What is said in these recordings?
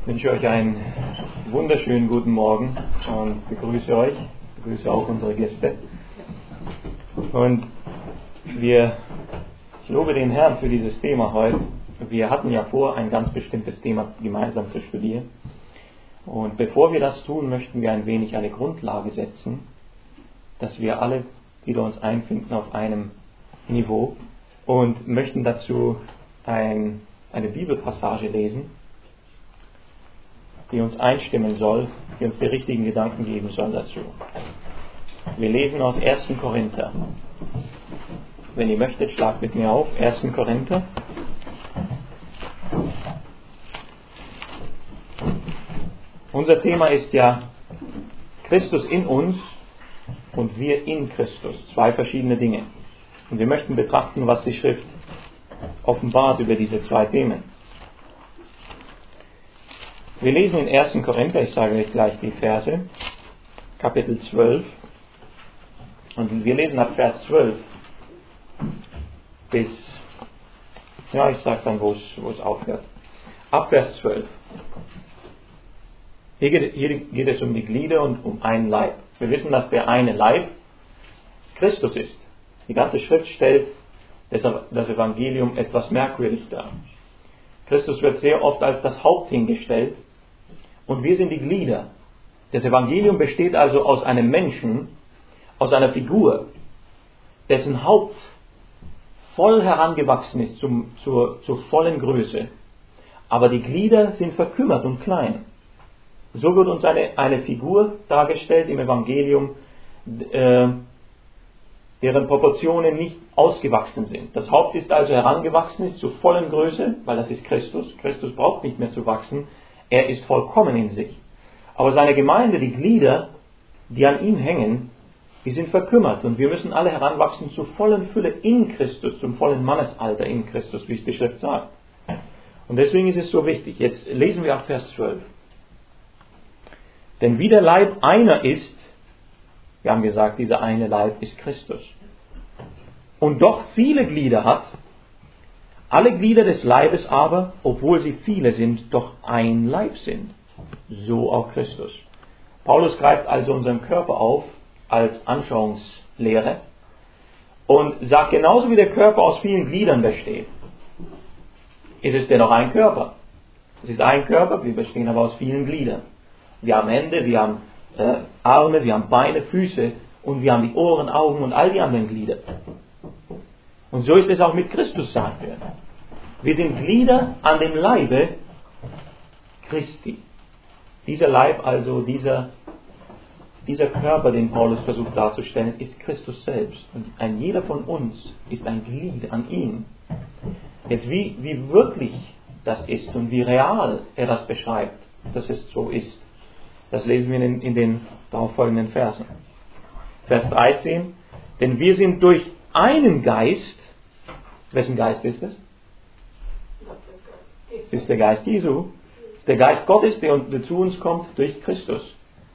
Ich wünsche euch einen wunderschönen guten Morgen und begrüße euch, begrüße auch unsere Gäste. Und ich lobe den Herrn für dieses Thema heute. Wir hatten ja vor, ein ganz bestimmtes Thema gemeinsam zu studieren. Und bevor wir das tun, möchten wir ein wenig eine Grundlage setzen, dass wir alle wieder uns einfinden auf einem Niveau und möchten dazu eine Bibelpassage lesen, die uns einstimmen soll, die uns die richtigen Gedanken geben soll dazu. Wir lesen aus 1. Korinther. Wenn ihr möchtet, schlagt mit mir auf. 1. Korinther. Unser Thema ist ja Christus in uns und wir in Christus. Zwei verschiedene Dinge. Und wir möchten betrachten, was die Schrift offenbart über diese zwei Themen. Wir lesen in 1. Korinther, ich sage euch gleich die Verse, Kapitel 12. Und wir lesen ab Vers 12 bis, ich sage dann, wo es aufhört. Ab Vers 12. Hier geht es um die Glieder und um einen Leib. Wir wissen, dass der eine Leib Christus ist. Die ganze Schrift stellt das Evangelium etwas merkwürdig dar. Christus wird sehr oft als das Haupt hingestellt und wir sind die Glieder. Das Evangelium besteht also aus einem Menschen, aus einer Figur, dessen Haupt voll herangewachsen ist zur vollen Größe. Aber die Glieder sind verkümmert und klein. So wird uns eine Figur dargestellt im Evangelium, deren Proportionen nicht ausgewachsen sind. Das Haupt ist also herangewachsen, ist zur vollen Größe, weil das ist Christus. Christus braucht nicht mehr zu wachsen, er ist vollkommen in sich. Aber seine Gemeinde, die Glieder, die an ihm hängen, die sind verkümmert und wir müssen alle heranwachsen zur vollen Fülle in Christus, zum vollen Mannesalter in Christus, wie es die Schrift sagt. Und deswegen ist es so wichtig. Jetzt lesen wir auch Vers 12. Denn wie der Leib einer ist, wir haben gesagt, dieser eine Leib ist Christus. Und doch viele Glieder hat, alle Glieder des Leibes aber, obwohl sie viele sind, doch ein Leib sind. So auch Christus. Paulus greift also unseren Körper auf als Anschauungslehre und sagt, genauso wie der Körper aus vielen Gliedern besteht, ist es dennoch ein Körper. Es ist ein Körper, wir bestehen aber aus vielen Gliedern. Wir haben Hände, wir haben Arme, wir haben Beine, Füße und wir haben die Ohren, Augen und all die anderen Glieder. Und so ist es auch mit Christus, sagt er. Wir sind Glieder an dem Leibe Christi. Dieser Leib, also dieser Körper, den Paulus versucht darzustellen, ist Christus selbst. Und jeder von uns ist ein Glied an ihm. Jetzt wie wirklich das ist und wie real er das beschreibt, dass es so ist, das lesen wir in den darauffolgenden Versen. Vers 13. Denn wir sind durch einen Geist, wessen Geist ist es? Es ist der Geist Jesu. Es ist der Geist Gottes, der zu uns kommt durch Christus.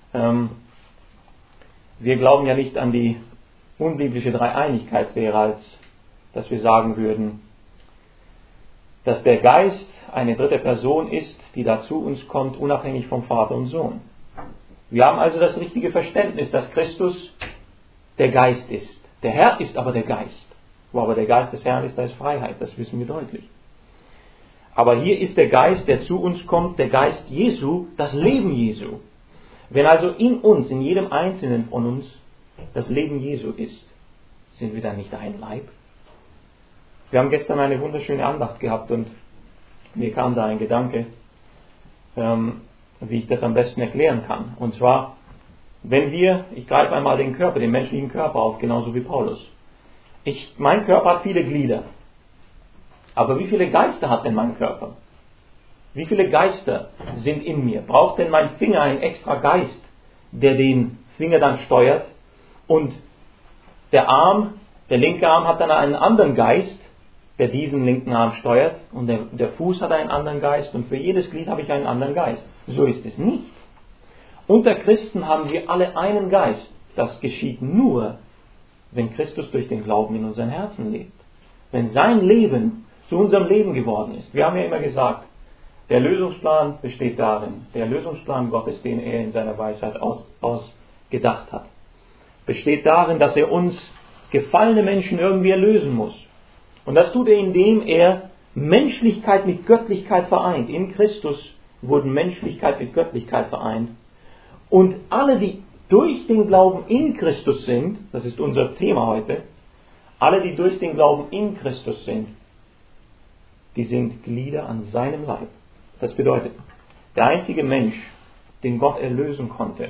Wir glauben ja nicht an die unbiblische Dreieinigkeitslehre, als dass wir sagen würden, dass der Geist eine dritte Person ist, die da zu uns kommt, unabhängig vom Vater und Sohn. Wir haben also das richtige Verständnis, dass Christus der Geist ist. Der Herr ist aber der Geist. Wo aber der Geist des Herrn ist, da ist Freiheit, das wissen wir deutlich. Aber hier ist der Geist, der zu uns kommt, der Geist Jesu, das Leben Jesu. Wenn also in uns, in jedem Einzelnen von uns, das Leben Jesu ist, sind wir dann nicht ein Leib? Wir haben gestern eine wunderschöne Andacht gehabt und mir kam da ein Gedanke, wie ich das am besten erklären kann. Und zwar, ich greife einmal den Körper, den menschlichen Körper auf, genauso wie Paulus. Mein Körper hat viele Glieder. Aber wie viele Geister hat denn mein Körper? Wie viele Geister sind in mir? Braucht denn mein Finger einen extra Geist, der den Finger dann steuert? Und der linke Arm hat dann einen anderen Geist, der diesen linken Arm steuert. Und der Fuß hat einen anderen Geist. Und für jedes Glied habe ich einen anderen Geist. So ist es nicht. Unter Christen haben wir alle einen Geist. Das geschieht nur, wenn Christus durch den Glauben in unseren Herzen lebt. Wenn sein Leben zu unserem Leben geworden ist. Wir haben ja immer gesagt, Der Erlösungsplan besteht darin, der Erlösungsplan Gottes, den er in seiner Weisheit ausgedacht hat, besteht darin, dass er uns gefallene Menschen irgendwie erlösen muss. Und das tut er, indem er Menschlichkeit mit Göttlichkeit vereint. In Christus wurden Menschlichkeit mit Göttlichkeit vereint. Und alle, die durch den Glauben in Christus sind, das ist unser Thema heute, alle, die durch den Glauben in Christus sind, die sind Glieder an seinem Leib. Das bedeutet, der einzige Mensch, den Gott erlösen konnte,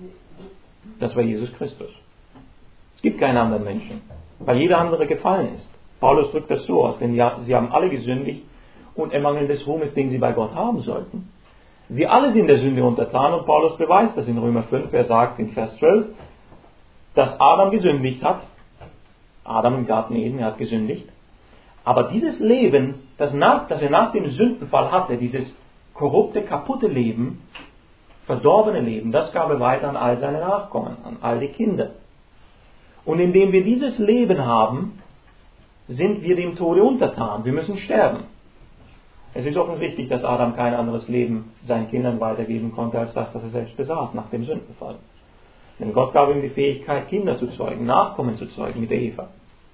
das war Jesus Christus. Es gibt keinen anderen Menschen, weil jeder andere gefallen ist. Paulus drückt das so aus, denn sie haben alle gesündigt und ermangeln des Ruhmes, den sie bei Gott haben sollten. Wir alle sind der Sünde untertan und Paulus beweist das in Römer 5. Er sagt in Vers 12, dass Adam gesündigt hat. Adam im Garten Eden, er hat gesündigt. Aber dieses Leben, das er nach dem Sündenfall hatte, dieses korrupte, kaputte Leben, verdorbene Leben, das gab er weiter an all seine Nachkommen, an all die Kinder. Und indem wir dieses Leben haben, sind wir dem Tode untertan. Wir müssen sterben. Es ist offensichtlich, dass Adam kein anderes Leben seinen Kindern weitergeben konnte, als das, was er selbst besaß nach dem Sündenfall. Denn Gott gab ihm die Fähigkeit, Kinder zu zeugen, Nachkommen zu zeugen mit der Eva.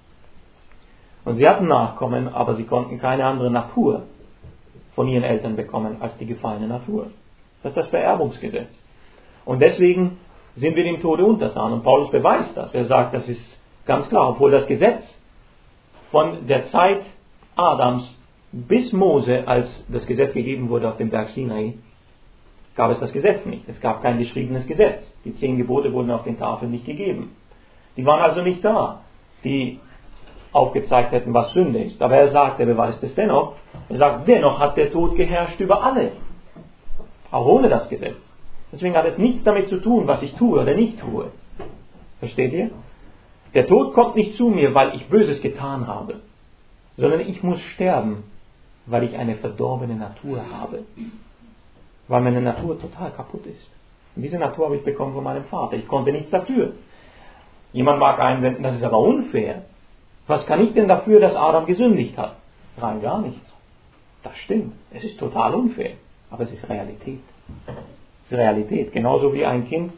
Und sie hatten Nachkommen, aber sie konnten keine andere Natur von ihren Eltern bekommen als die gefallene Natur. Das ist das Vererbungsgesetz. Und deswegen sind wir dem Tode untertan. Und Paulus beweist das. Er sagt, das ist ganz klar, obwohl das Gesetz von der Zeit Adams bis Mose, als das Gesetz gegeben wurde auf dem Berg Sinai, gab es das Gesetz nicht. Es gab kein geschriebenes Gesetz. Die 10 Gebote wurden auf den Tafeln nicht gegeben. Die waren also nicht da, die aufgezeigt hätten, was Sünde ist. Aber er sagt, er beweist es dennoch. Er sagt, dennoch hat der Tod geherrscht über alle. Auch ohne das Gesetz. Deswegen hat es nichts damit zu tun, was ich tue oder nicht tue. Versteht ihr? Der Tod kommt nicht zu mir, weil ich Böses getan habe, sondern ich muss sterben, weil ich eine verdorbene Natur habe. Weil meine Natur total kaputt ist. Und diese Natur habe ich bekommen von meinem Vater. Ich konnte nichts dafür. Jemand mag einwenden, das ist aber unfair. Was kann ich denn dafür, dass Adam gesündigt hat? Rein gar nichts. Das stimmt. Es ist total unfair. Aber es ist Realität. Es ist Realität. Genauso wie ein Kind,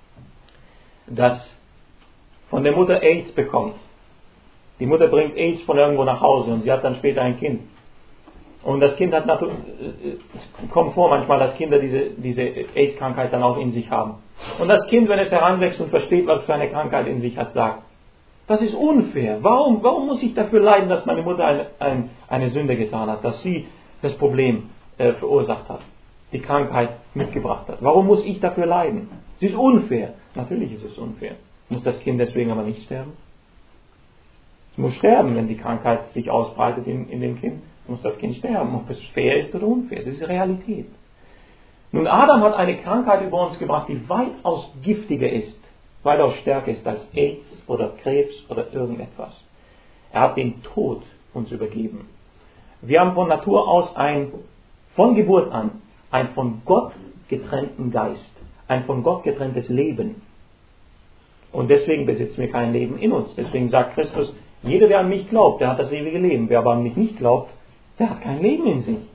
das von der Mutter AIDS bekommt. Die Mutter bringt AIDS von irgendwo nach Hause und sie hat dann später ein Kind. Und das Kind hat es kommt vor manchmal, dass Kinder diese AIDS-Krankheit dann auch in sich haben. Und das Kind, wenn es heranwächst und versteht, was für eine Krankheit in sich hat, sagt, das ist unfair. Warum muss ich dafür leiden, dass meine Mutter eine Sünde getan hat, dass sie das Problem verursacht hat, die Krankheit mitgebracht hat? Warum muss ich dafür leiden? Es ist unfair. Natürlich ist es unfair. Muss das Kind deswegen aber nicht sterben? Es muss sterben, wenn die Krankheit sich ausbreitet in dem Kind. Muss das Kind sterben, ob es fair ist oder unfair. Es ist Realität. Nun, Adam hat eine Krankheit über uns gebracht, die weitaus giftiger ist, weitaus stärker ist als AIDS oder Krebs oder irgendetwas. Er hat den Tod uns übergeben. Wir haben von Natur aus von Geburt an, einen von Gott getrennten Geist, ein von Gott getrenntes Leben. Und deswegen besitzen wir kein Leben in uns. Deswegen sagt Christus, jeder, der an mich glaubt, der hat das ewige Leben. Wer aber an mich nicht glaubt, der hat kein Leben in sich.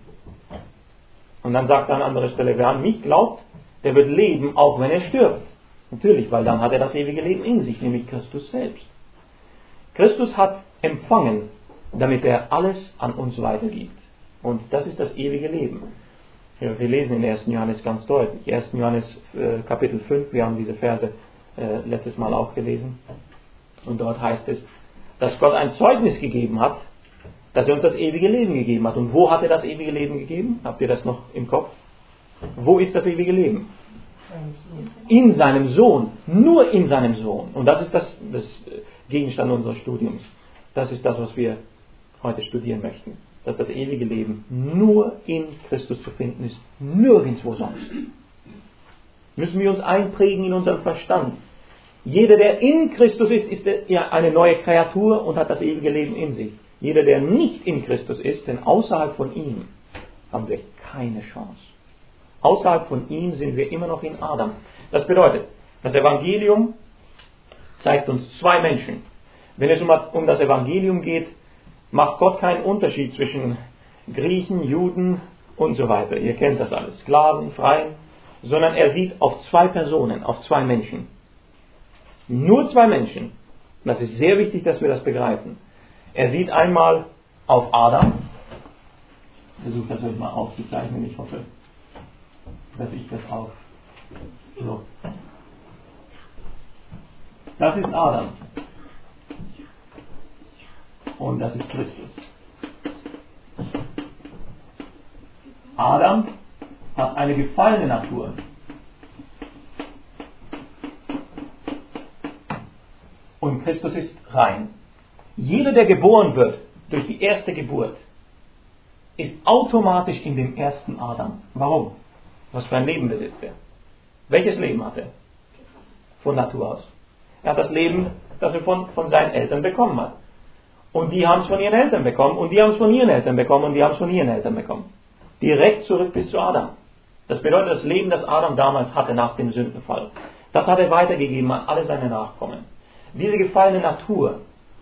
Und dann sagt er an anderer Stelle, wer an mich glaubt, der wird leben, auch wenn er stirbt. Natürlich, weil dann hat er das ewige Leben in sich, nämlich Christus selbst. Christus hat empfangen, damit er alles an uns weitergibt. Und das ist das ewige Leben. Wir lesen in 1. Johannes ganz deutlich. 1. Johannes Kapitel 5, wir haben diese Verse letztes Mal auch gelesen. Und dort heißt es, dass Gott ein Zeugnis gegeben hat, dass er uns das ewige Leben gegeben hat. Und wo hat er das ewige Leben gegeben? Habt ihr das noch im Kopf? Wo ist das ewige Leben? In seinem Sohn. Nur in seinem Sohn. Und das ist das Gegenstand unseres Studiums. Das ist das, was wir heute studieren möchten. Dass das ewige Leben nur in Christus zu finden ist. Nirgendwo sonst. Müssen wir uns einprägen in unseren Verstand. Jeder, der in Christus ist ja eine neue Kreatur und hat das ewige Leben in sich. Jeder, der nicht in Christus ist, denn außerhalb von ihm haben wir keine Chance. Außerhalb von ihm sind wir immer noch in Adam. Das bedeutet, das Evangelium zeigt uns zwei Menschen. Wenn es um das Evangelium geht, macht Gott keinen Unterschied zwischen Griechen, Juden, und so weiter. Ihr kennt das alles. Sklaven, Freien. Sondern er sieht auf zwei Personen, auf zwei Menschen. Nur zwei Menschen. Und das ist sehr wichtig, dass wir das begreifen. Er sieht einmal auf Adam. Ich versuche das euch mal aufzuzeichnen. Ich hoffe, dass ich das auch. So. Das ist Adam. Und das ist Christus. Adam hat eine gefallene Natur. Und Christus ist rein. Jeder, der geboren wird durch die erste Geburt, ist automatisch in dem ersten Adam. Warum? Was für ein Leben besitzt er? Welches Leben hat er? Von Natur aus. Er hat das Leben, das er von seinen Eltern bekommen hat. Und die haben es von ihren Eltern bekommen. Und die haben es von ihren Eltern bekommen. Und die haben es von ihren Eltern bekommen. Direkt zurück bis zu Adam. Das bedeutet, das Leben, das Adam damals hatte nach dem Sündenfall, das hat er weitergegeben an alle seine Nachkommen. Diese gefallene Natur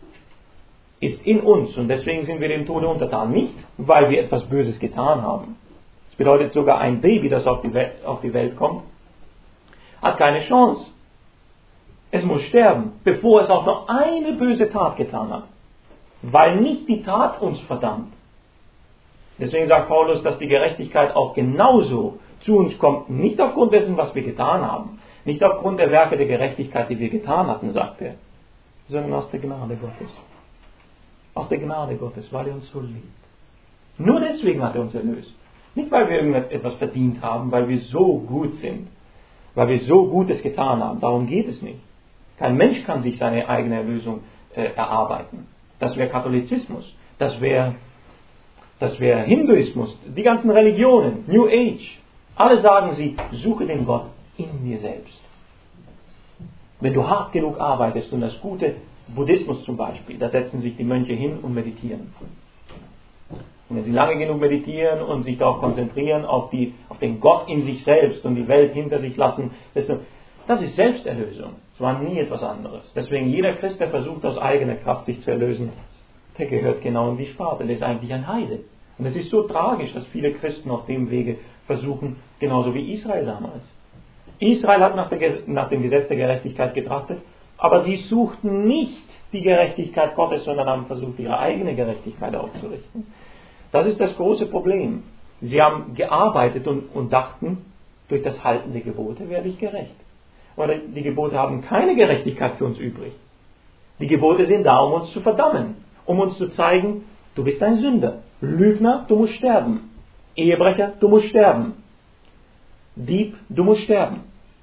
ist in uns und deswegen sind wir dem Tode untertan. Nicht, weil wir etwas Böses getan haben. Das bedeutet, sogar ein Baby, das auf die Welt kommt, hat keine Chance. Es muss sterben, bevor es auch noch eine böse Tat getan hat. Weil nicht die Tat uns verdammt. Deswegen sagt Paulus, dass die Gerechtigkeit auch genauso zu uns kommt, nicht aufgrund dessen, was wir getan haben, nicht aufgrund der Werke der Gerechtigkeit, die wir getan hatten, sagt er, sondern aus der Gnade Gottes. Aus der Gnade Gottes, weil er uns so liebt. Nur deswegen hat er uns erlöst. Nicht, weil wir irgendetwas verdient haben, weil wir so gut sind, weil wir so Gutes getan haben. Darum geht es nicht. Kein Mensch kann sich seine eigene Erlösung erarbeiten. Das wäre Katholizismus. Das wäre Hinduismus. Die ganzen Religionen, New Age. Alle sagen sie, suche den Gott in dir selbst. Wenn du hart genug arbeitest und das gute Buddhismus zum Beispiel, da setzen sich die Mönche hin und meditieren. Und wenn sie lange genug meditieren und sich darauf konzentrieren, auf den Gott in sich selbst und die Welt hinter sich lassen, das ist Selbsterlösung. Es war nie etwas anderes. Deswegen jeder Christ, der versucht aus eigener Kraft sich zu erlösen, der gehört genau in die Sparte. Der ist eigentlich ein Heide. Und es ist so tragisch, dass viele Christen auf dem Wege versuchen, genauso wie Israel damals. Israel hat nach dem Gesetz der Gerechtigkeit getrachtet, aber sie suchten nicht die Gerechtigkeit Gottes, sondern haben versucht, ihre eigene Gerechtigkeit aufzurichten. Das ist das große Problem. Sie haben gearbeitet und dachten, durch das Halten der Gebote werde ich gerecht. Aber die Gebote haben keine Gerechtigkeit für uns übrig. Die Gebote sind da, um uns zu verdammen, um uns zu zeigen, du bist ein Sünder. Lügner, du musst sterben. Ehebrecher, du musst sterben. Dieb, du musst sterben.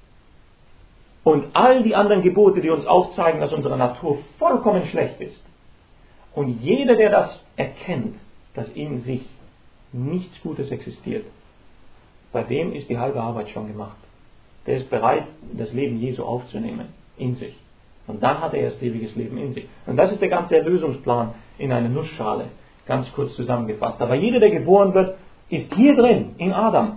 Und all die anderen Gebote, die uns aufzeigen, dass unsere Natur vollkommen schlecht ist. Und jeder, der das erkennt, dass in sich nichts Gutes existiert, bei dem ist die halbe Arbeit schon gemacht. Der ist bereit, das Leben Jesu aufzunehmen, in sich. Und dann hat er erst ewiges Leben in sich. Und das ist der ganze Erlösungsplan in einer Nussschale, ganz kurz zusammengefasst. Aber jeder, der geboren wird, ist hier drin, in Adam.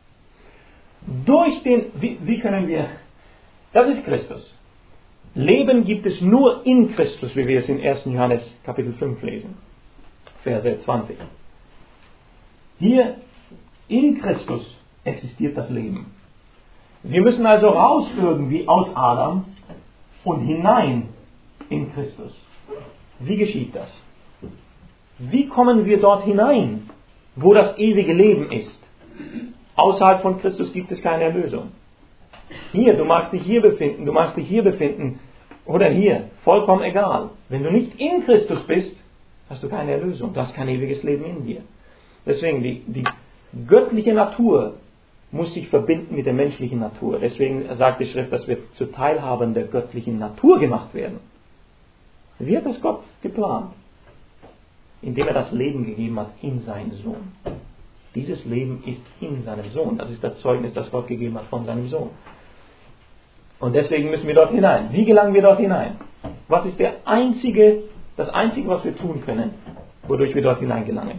Wie können wir, das ist Christus. Leben gibt es nur in Christus, wie wir es in 1. Johannes Kapitel 5 lesen, Verse 20. Hier in Christus existiert das Leben. Wir müssen also raus irgendwie aus Adam und hinein in Christus. Wie geschieht das? Wie kommen wir dort hinein, wo das ewige Leben ist? Außerhalb von Christus gibt es keine Erlösung. Hier, du magst dich hier befinden oder hier, vollkommen egal. Wenn du nicht in Christus bist, hast du keine Erlösung, du hast kein ewiges Leben in dir. Deswegen, die göttliche Natur muss sich verbinden mit der menschlichen Natur. Deswegen sagt die Schrift, dass wir zu Teilhabern der göttlichen Natur gemacht werden. Wie hat das Gott geplant? Indem er das Leben gegeben hat in seinen Sohn. Dieses Leben ist in seinem Sohn. Das ist das Zeugnis, das Gott gegeben hat von seinem Sohn. Und deswegen müssen wir dort hinein. Wie gelangen wir dort hinein? Was ist das Einzige, was wir tun können, wodurch wir dort hineingelangen?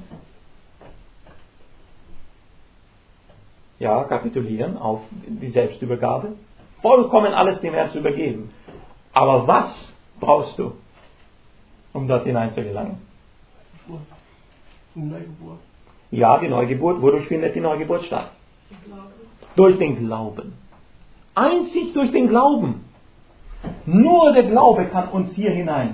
Ja, kapitulieren auf die Selbstübergabe. Vollkommen alles dem Herrn zu übergeben. Aber was brauchst du, um dort hinein zu gelangen? Ja, die Neugeburt. Wodurch findet die Neugeburt statt? Durch den Glauben. Einzig durch den Glauben. Nur der Glaube kann uns hier hinein.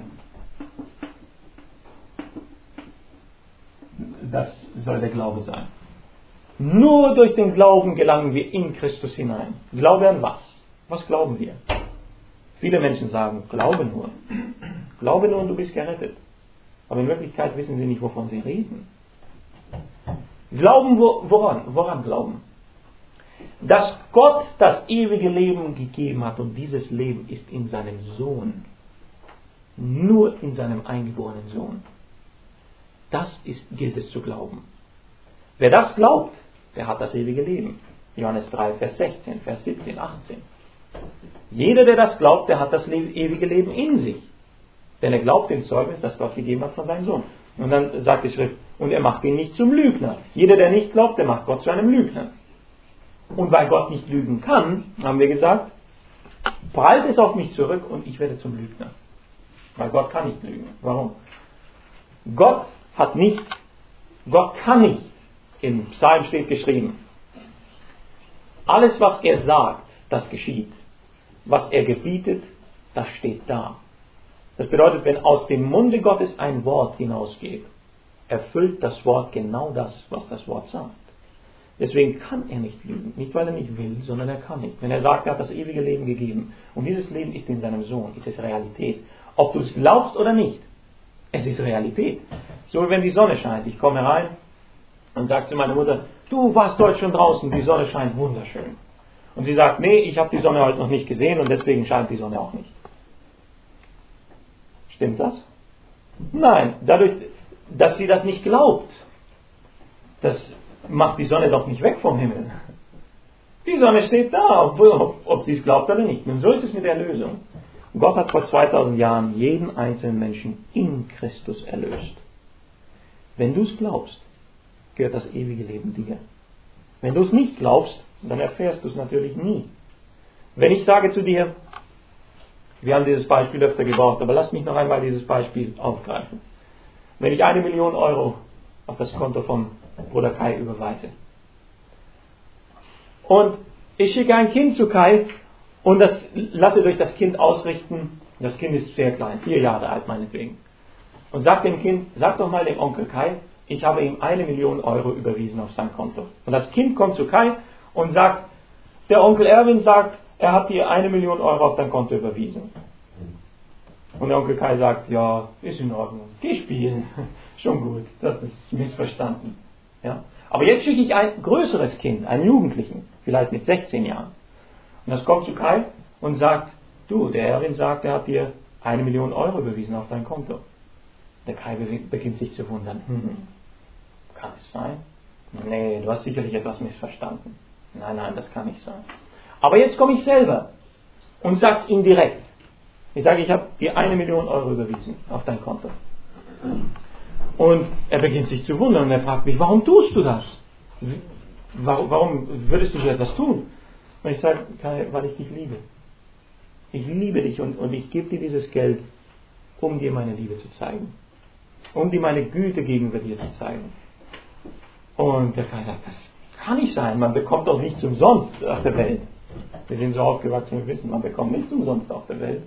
Das soll der Glaube sein. Nur durch den Glauben gelangen wir in Christus hinein. Glaube an was? Was glauben wir? Viele Menschen sagen, glaube nur. Glaube nur und du bist gerettet. Aber in Wirklichkeit wissen sie nicht, wovon sie reden. Glauben woran? Woran glauben? Dass Gott das ewige Leben gegeben hat und dieses Leben ist in seinem Sohn. Nur in seinem eingeborenen Sohn. Das gilt es zu glauben. Wer das glaubt, der hat das ewige Leben. Johannes 3, Vers 16, Vers 17, 18. Jeder, der das glaubt, der hat das ewige Leben in sich. Denn er glaubt dem Zeugnis, das Gott gegeben hat von seinem Sohn. Und dann sagt die Schrift, und er macht ihn nicht zum Lügner. Jeder, der nicht glaubt, der macht Gott zu einem Lügner. Und weil Gott nicht lügen kann, haben wir gesagt, prallt es auf mich zurück und ich werde zum Lügner. Weil Gott kann nicht lügen. Warum? Gott kann nicht. Im Psalm steht geschrieben, alles was er sagt, das geschieht. Was er gebietet, das steht da. Das bedeutet, wenn aus dem Munde Gottes ein Wort hinausgeht, erfüllt das Wort genau das, was das Wort sagt. Deswegen kann er nicht lügen. Nicht, weil er nicht will, sondern er kann nicht. Wenn er sagt, er hat das ewige Leben gegeben und dieses Leben ist in seinem Sohn, ist es Realität. Ob du es glaubst oder nicht, es ist Realität. So wie wenn die Sonne scheint. Ich komme herein und sage zu meiner Mutter, du warst heute schon draußen, die Sonne scheint wunderschön. Und sie sagt, nee, ich habe die Sonne heute noch nicht gesehen und deswegen scheint die Sonne auch nicht. Stimmt das? Nein, dadurch, dass sie das nicht glaubt, das macht die Sonne doch nicht weg vom Himmel. Die Sonne steht da, ob sie es glaubt oder nicht. Und so ist es mit der Erlösung. Gott hat vor 2000 Jahren jeden einzelnen Menschen in Christus erlöst. Wenn du es glaubst, gehört das ewige Leben dir. Wenn du es nicht glaubst, dann erfährst du es natürlich nie. Wenn ich sage zu dir, wir haben dieses Beispiel öfter gebraucht, aber lass mich noch einmal dieses Beispiel aufgreifen. Wenn ich 1 Million Euro auf das Konto vom Bruder Kai überweise und ich schicke ein Kind zu Kai und das lasse durch das Kind ausrichten, das Kind ist sehr klein, 4 Jahre alt meinetwegen, und sagt dem Kind, sag doch mal dem Onkel Kai, ich habe ihm 1 Million Euro überwiesen auf sein Konto. Und das Kind kommt zu Kai und sagt, der Onkel Erwin sagt, er hat dir 1 Million Euro auf dein Konto überwiesen. Und der Onkel Kai sagt, ja, ist in Ordnung, geh spielen, schon gut, das ist missverstanden. Ja? Aber jetzt schicke ich ein größeres Kind, einen Jugendlichen, vielleicht mit 16 Jahren. Und das kommt zu Kai und sagt, du, der Erwin sagt, er hat dir 1 Million Euro überwiesen auf dein Konto. Der Kai beginnt sich zu wundern. Kann es sein? Nee, du hast sicherlich etwas missverstanden. Nein, das kann nicht sein. Aber jetzt komme ich selber und sag's ihm direkt. Ich sage, ich habe dir 1 Million Euro überwiesen auf dein Konto. Und er beginnt sich zu wundern und er fragt mich, warum tust du das? Warum würdest du so etwas tun? Und ich sage, Kai, weil ich dich liebe. Ich liebe dich und ich gebe dir dieses Geld, um dir meine Liebe zu zeigen. Um dir meine Güte gegenüber dir zu zeigen. Und der Kai sagt, das kann nicht sein, man bekommt doch nichts umsonst auf der Welt. Wir sind so aufgewachsen, wir wissen, man bekommt nichts umsonst auf der Welt.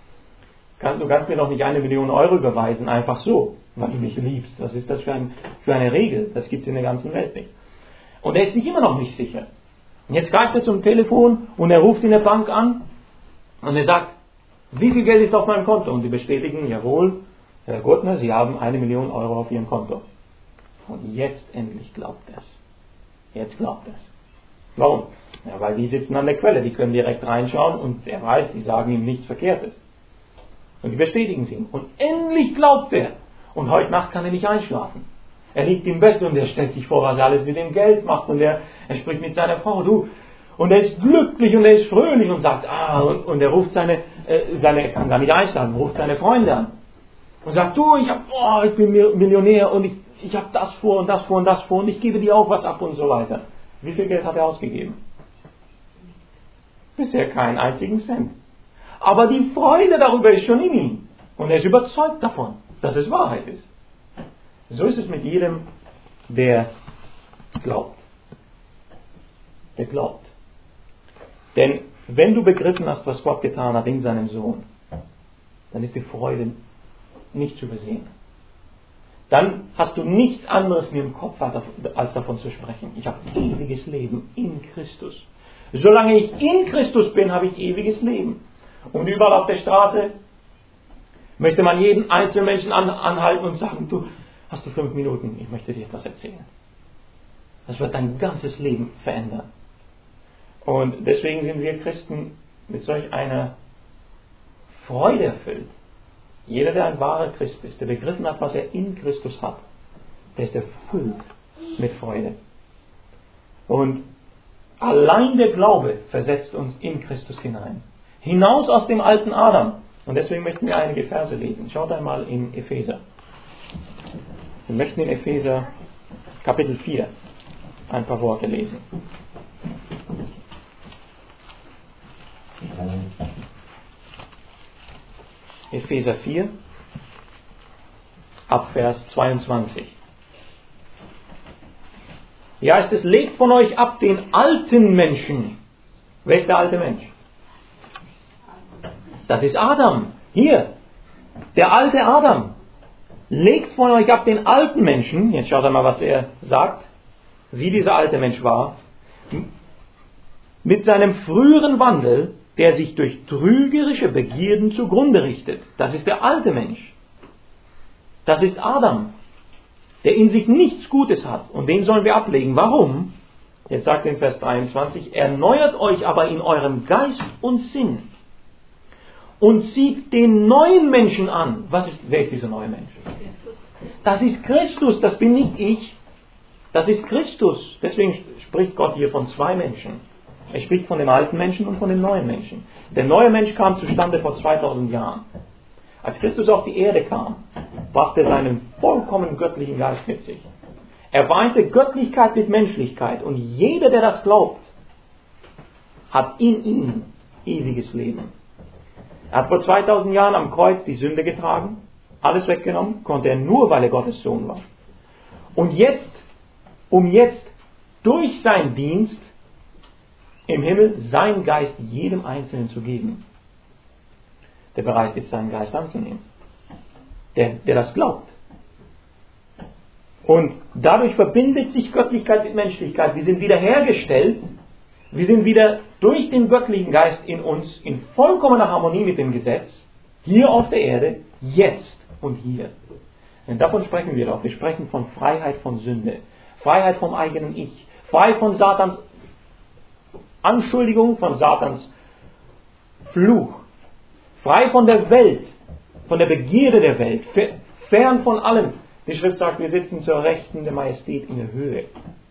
Du kannst mir doch nicht 1 Million Euro überweisen, einfach so, weil du mich liebst. Was ist das für eine Regel? Das gibt es in der ganzen Welt nicht. Und er ist sich immer noch nicht sicher. Und jetzt greift er zum Telefon und er ruft in der Bank an und er sagt, wie viel Geld ist auf meinem Konto? Und die bestätigen, jawohl, Herr Gurtner, Sie haben 1 Million Euro auf Ihrem Konto. Und jetzt endlich glaubt er es. Jetzt glaubt er es. Warum? Ja, weil die sitzen an der Quelle, die können direkt reinschauen und er weiß, die sagen ihm nichts Verkehrtes. Und die bestätigen es ihm. Und endlich glaubt er. Und heute Nacht kann er nicht einschlafen. Er liegt im Bett und er stellt sich vor, was er alles mit dem Geld macht. Und er spricht mit seiner Frau, du. Und er ist glücklich und er ist fröhlich und sagt, und er ruft er kann gar nicht einschlafen, ruft seine Freunde an. Und sagt, du, ich bin Millionär und ich habe das vor und das vor und das vor und ich gebe dir auch was ab und so weiter. Wie viel Geld hat er ausgegeben? Bisher keinen einzigen Cent. Aber die Freude darüber ist schon in ihm. Und er ist überzeugt davon, dass es Wahrheit ist. So ist es mit jedem, der glaubt. Der glaubt. Denn wenn du begriffen hast, was Gott getan hat in seinem Sohn, dann ist die Freude nicht zu übersehen. Dann hast du nichts anderes mehr im Kopf, als davon zu sprechen. Ich habe ewiges Leben in Christus. Solange ich in Christus bin, habe ich ewiges Leben. Und überall auf der Straße möchte man jeden einzelnen Menschen anhalten und sagen, du, hast du 5 Minuten, ich möchte dir etwas erzählen. Das wird dein ganzes Leben verändern. Und deswegen sind wir Christen mit solch einer Freude erfüllt. Jeder, der ein wahrer Christ ist, der begriffen hat, was er in Christus hat, der ist erfüllt mit Freude. Und allein der Glaube versetzt uns in Christus hinein. Hinaus aus dem alten Adam. Und deswegen möchten wir einige Verse lesen. Schaut einmal in Epheser. Wir möchten in Epheser Kapitel 4 ein paar Worte lesen. Epheser 4, ab Vers 22. Hier heißt es, legt von euch ab den alten Menschen. Wer ist der alte Mensch? Das ist Adam. Hier, der alte Adam. Legt von euch ab den alten Menschen. Jetzt schaut einmal, was er sagt. Wie dieser alte Mensch war. Mit seinem früheren Wandel, der sich durch trügerische Begierden zugrunde richtet. Das ist der alte Mensch. Das ist Adam, der in sich nichts Gutes hat. Und den sollen wir ablegen. Warum? Jetzt sagt er in Vers 23, erneuert euch aber in eurem Geist und Sinn und zieht den neuen Menschen an. Wer ist dieser neue Mensch? Das ist Christus, das bin nicht ich. Das ist Christus. Deswegen spricht Gott hier von 2 Menschen. Er spricht von dem alten Menschen und von dem neuen Menschen. Der neue Mensch kam zustande vor 2000 Jahren. Als Christus auf die Erde kam, brachte er seinen vollkommen göttlichen Geist mit sich. Er weinte Göttlichkeit mit Menschlichkeit. Und jeder, der das glaubt, hat in ihm ewiges Leben. Er hat vor 2000 Jahren am Kreuz die Sünde getragen. Alles weggenommen, konnte er nur, weil er Gottes Sohn war. Und jetzt, um jetzt durch seinen Dienst im Himmel seinen Geist jedem Einzelnen zu geben, der bereit ist, seinen Geist anzunehmen, der das glaubt. Und dadurch verbindet sich Göttlichkeit mit Menschlichkeit. Wir sind wiederhergestellt, wir sind wieder durch den göttlichen Geist in uns in vollkommener Harmonie mit dem Gesetz, hier auf der Erde, jetzt und hier. Und davon sprechen wir doch. Wir sprechen von Freiheit von Sünde, Freiheit vom eigenen Ich, frei von Satans Anschuldigung, von Satans Fluch, frei von der Welt, von der Begierde der Welt, fern von allem. Die Schrift sagt, wir sitzen zur Rechten der Majestät in der Höhe.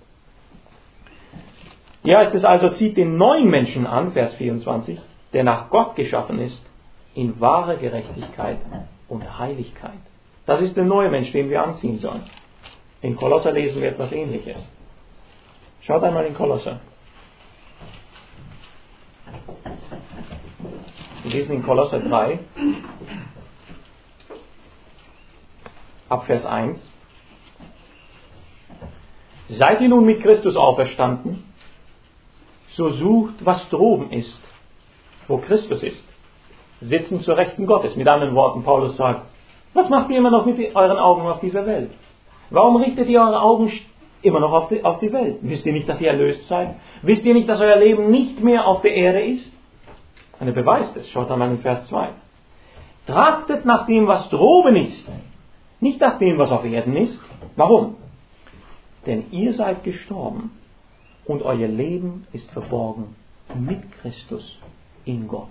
Hier heißt es also, zieht den neuen Menschen an, Vers 24, der nach Gott geschaffen ist, in wahre Gerechtigkeit und Heiligkeit. Das ist der neue Mensch, den wir anziehen sollen. In Kolosser lesen wir etwas Ähnliches. Schaut einmal in Kolosser. Wir lesen in Kolosser 3, ab Vers 1. Seid ihr nun mit Christus auferstanden, so sucht, was droben ist, wo Christus ist, sitzen zur Rechten Gottes. Mit anderen Worten, Paulus sagt, was macht ihr immer noch mit euren Augen auf dieser Welt? Warum richtet ihr eure Augen immer noch auf die Welt? Wisst ihr nicht, dass ihr erlöst seid? Wisst ihr nicht, dass euer Leben nicht mehr auf der Erde ist? Und er beweist es. Schaut einmal in Vers 2. Trachtet nach dem, was droben ist, nicht nach dem, was auf Erden ist. Warum? Denn ihr seid gestorben und euer Leben ist verborgen mit Christus in Gott.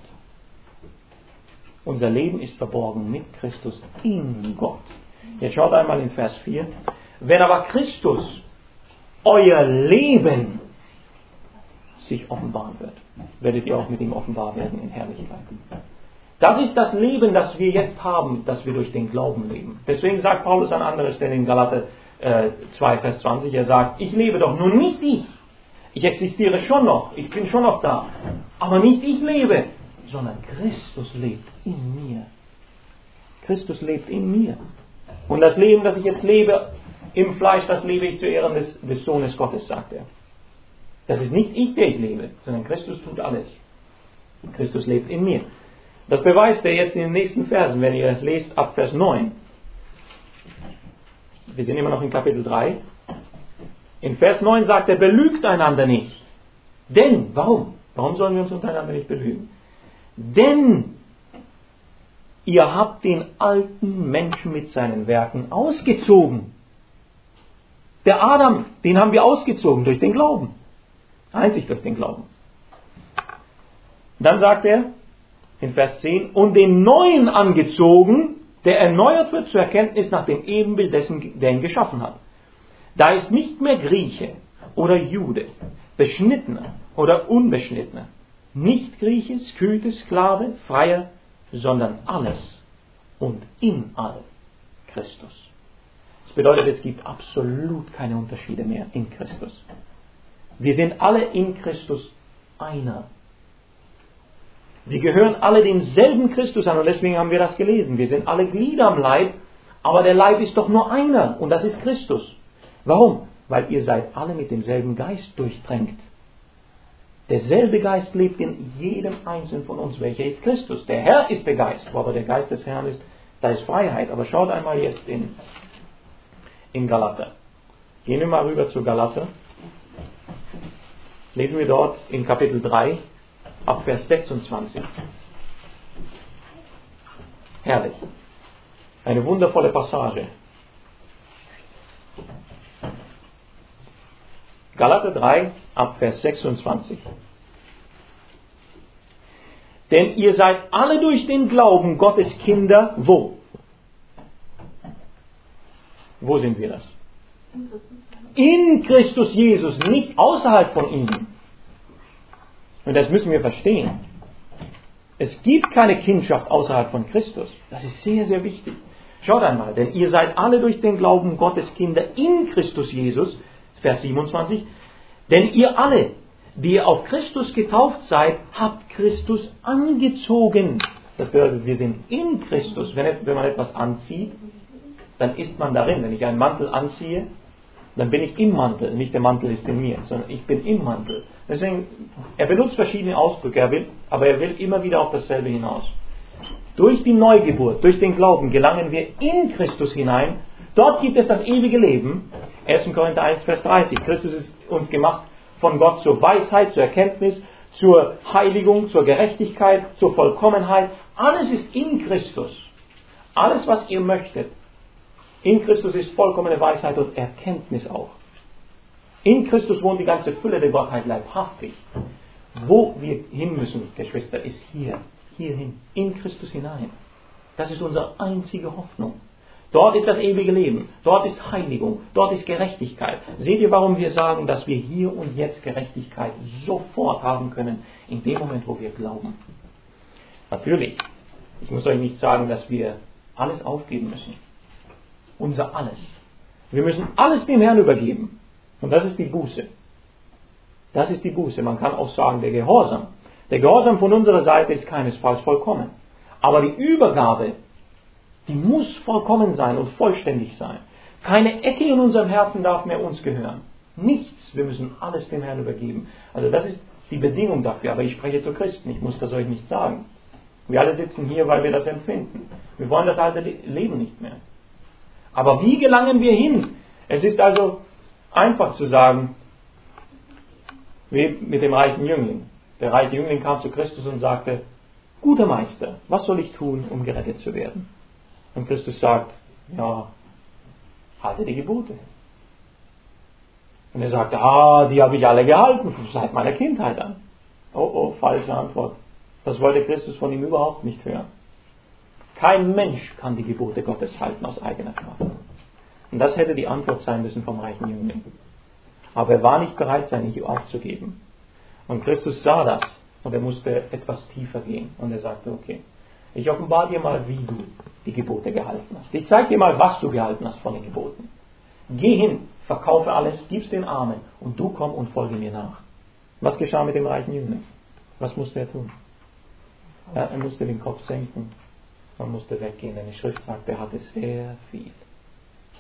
Unser Leben ist verborgen mit Christus in Gott. Jetzt schaut einmal in Vers 4. Wenn aber Christus, euer Leben, sich offenbaren wird, werdet ihr auch mit ihm offenbar werden in Herrlichkeit. Das ist das Leben, das wir jetzt haben, das wir durch den Glauben leben. Deswegen sagt Paulus an anderer Stelle in Galater 2, Vers 20, er sagt, ich lebe doch nun nicht ich. Ich existiere schon noch, ich bin schon noch da. Aber nicht ich lebe, sondern Christus lebt in mir. Christus lebt in mir. Und das Leben, das ich jetzt lebe, im Fleisch, das lebe ich zu Ehren des Sohnes Gottes, sagt er. Das ist nicht ich, der ich lebe, sondern Christus tut alles. Christus lebt in mir. Das beweist er jetzt in den nächsten Versen, wenn ihr lest ab Vers 9. Wir sind immer noch in Kapitel 3. In Vers 9 sagt er, belügt einander nicht. Denn, warum? Warum sollen wir uns untereinander nicht belügen? Denn ihr habt den alten Menschen mit seinen Werken ausgezogen. Der Adam, den haben wir ausgezogen durch den Glauben. Einzig durch den Glauben. Dann sagt er in Vers 10, und den Neuen angezogen, der erneuert wird zur Erkenntnis nach dem Ebenbild dessen, der ihn geschaffen hat. Da ist nicht mehr Grieche oder Jude, Beschnittener oder Unbeschnittener, nicht Grieche, Skythe, Sklave, Freier, sondern alles und in allem Christus. Das bedeutet, es gibt absolut keine Unterschiede mehr in Christus. Wir sind alle in Christus einer. Wir gehören alle demselben Christus an und deswegen haben wir das gelesen. Wir sind alle Glieder am Leib, aber der Leib ist doch nur einer und das ist Christus. Warum? Weil ihr seid alle mit demselben Geist durchtränkt. Derselbe Geist lebt in jedem Einzelnen von uns. Welcher ist Christus? Der Herr ist der Geist. Wo aber der Geist des Herrn ist, da ist Freiheit. Aber schaut einmal jetzt in Galater. Gehen wir mal rüber zu Galater. Lesen wir dort in Kapitel 3 ab Vers 26. Herrlich. Eine wundervolle Passage. Galater 3 ab Vers 26. Denn ihr seid alle durch den Glauben Gottes Kinder, wo? Wo sind wir das? In Christus Jesus, nicht außerhalb von ihm. Und das müssen wir verstehen. Es gibt keine Kindschaft außerhalb von Christus. Das ist sehr, sehr wichtig. Schaut einmal, denn ihr seid alle durch den Glauben Gottes Kinder in Christus Jesus, Vers 27, denn ihr alle, die ihr auf Christus getauft seid, habt Christus angezogen. Das bedeutet, wir sind in Christus. Wenn man etwas anzieht, dann ist man darin. Wenn ich einen Mantel anziehe, dann bin ich im Mantel. Nicht der Mantel ist in mir, sondern ich bin im Mantel. Deswegen, er benutzt verschiedene Ausdrücke, aber er will immer wieder auf dasselbe hinaus. Durch die Neugeburt, durch den Glauben gelangen wir in Christus hinein. Dort gibt es das ewige Leben. 1. Korinther 1, Vers 30. Christus ist uns gemacht von Gott zur Weisheit, zur Erkenntnis, zur Heiligung, zur Gerechtigkeit, zur Vollkommenheit. Alles ist in Christus. Alles, was ihr möchtet. In Christus ist vollkommene Weisheit und Erkenntnis auch. In Christus wohnt die ganze Fülle der Gottheit leibhaftig. Wo wir hin müssen, Geschwister, ist hierhin, in Christus hinein. Das ist unsere einzige Hoffnung. Dort ist das ewige Leben, dort ist Heiligung, dort ist Gerechtigkeit. Seht ihr, warum wir sagen, dass wir hier und jetzt Gerechtigkeit sofort haben können, in dem Moment, wo wir glauben? Natürlich, ich muss euch nicht sagen, dass wir alles aufgeben müssen. Unser Alles. Wir müssen alles dem Herrn übergeben. Und das ist die Buße. Das ist die Buße. Man kann auch sagen, der Gehorsam. Der Gehorsam von unserer Seite ist keinesfalls vollkommen. Aber die Übergabe, die muss vollkommen sein und vollständig sein. Keine Ecke in unserem Herzen darf mehr uns gehören. Nichts. Wir müssen alles dem Herrn übergeben. Also das ist die Bedingung dafür. Aber ich spreche zu Christen. Ich muss das euch nicht sagen. Wir alle sitzen hier, weil wir das empfinden. Wir wollen das alte Leben nicht mehr. Aber wie gelangen wir hin? Es ist also einfach zu sagen, wie mit dem reichen Jüngling. Der reiche Jüngling kam zu Christus und sagte, guter Meister, was soll ich tun, um gerettet zu werden? Und Christus sagt, ja, halte die Gebote. Und er sagt, die habe ich alle gehalten, seit meiner Kindheit an. Oh, falsche Antwort. Das wollte Christus von ihm überhaupt nicht hören. Kein Mensch kann die Gebote Gottes halten aus eigener Kraft. Und das hätte die Antwort sein müssen vom reichen Jüngling. Aber er war nicht bereit, sein Ich aufzugeben. Und Christus sah das und er musste etwas tiefer gehen. Und er sagte, okay, ich offenbare dir mal, wie du die Gebote gehalten hast. Ich zeige dir mal, was du gehalten hast von den Geboten. Geh hin, verkaufe alles, gib's den Armen und du komm und folge mir nach. Was geschah mit dem reichen Jüngling? Was musste er tun? Ja, er musste den Kopf senken. Man musste weggehen, denn die Schrift sagt, er hatte sehr viel.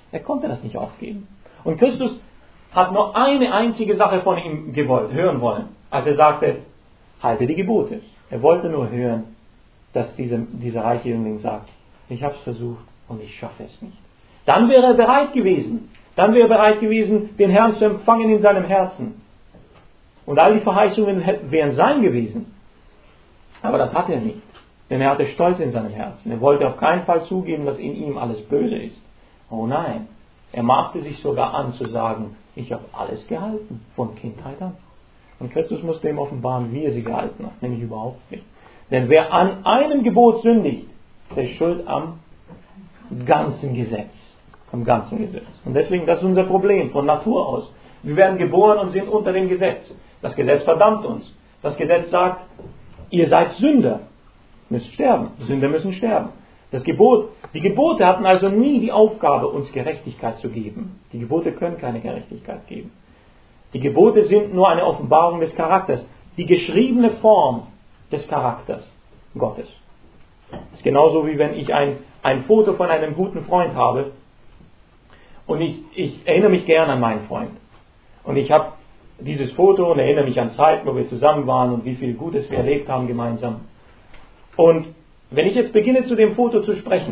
Er konnte das nicht aufgeben. Und Christus hat nur eine einzige Sache von ihm hören wollen, als er sagte, halte die Gebote. Er wollte nur hören, dass dieser reiche Jüngling sagt, ich habe es versucht und ich schaffe es nicht. Dann wäre er bereit gewesen. Dann wäre er bereit gewesen, den Herrn zu empfangen in seinem Herzen. Und all die Verheißungen wären sein gewesen. Aber das hat er nicht. Denn er hatte Stolz in seinem Herzen. Er wollte auf keinen Fall zugeben, dass in ihm alles böse ist. Oh nein. Er maßte sich sogar an zu sagen, ich habe alles gehalten, von Kindheit an. Und Christus musste ihm offenbaren, wie er sie gehalten hat, nämlich überhaupt nicht. Denn wer an einem Gebot sündigt, der ist schuld am ganzen Gesetz. Am ganzen Gesetz. Und deswegen, das ist unser Problem von Natur aus. Wir werden geboren und sind unter dem Gesetz. Das Gesetz verdammt uns. Das Gesetz sagt, ihr seid Sünder, müsst sterben. Sünder müssen sterben. Die Gebote hatten also nie die Aufgabe, uns Gerechtigkeit zu geben. Die Gebote können keine Gerechtigkeit geben. Die Gebote sind nur eine Offenbarung des Charakters. Die geschriebene Form des Charakters Gottes. Das ist genauso wie wenn ich ein Foto von einem guten Freund habe und ich erinnere mich gern an meinen Freund. Und ich habe dieses Foto und erinnere mich an Zeiten, wo wir zusammen waren und wie viel Gutes wir erlebt haben gemeinsam. Und wenn ich jetzt beginne, zu dem Foto zu sprechen,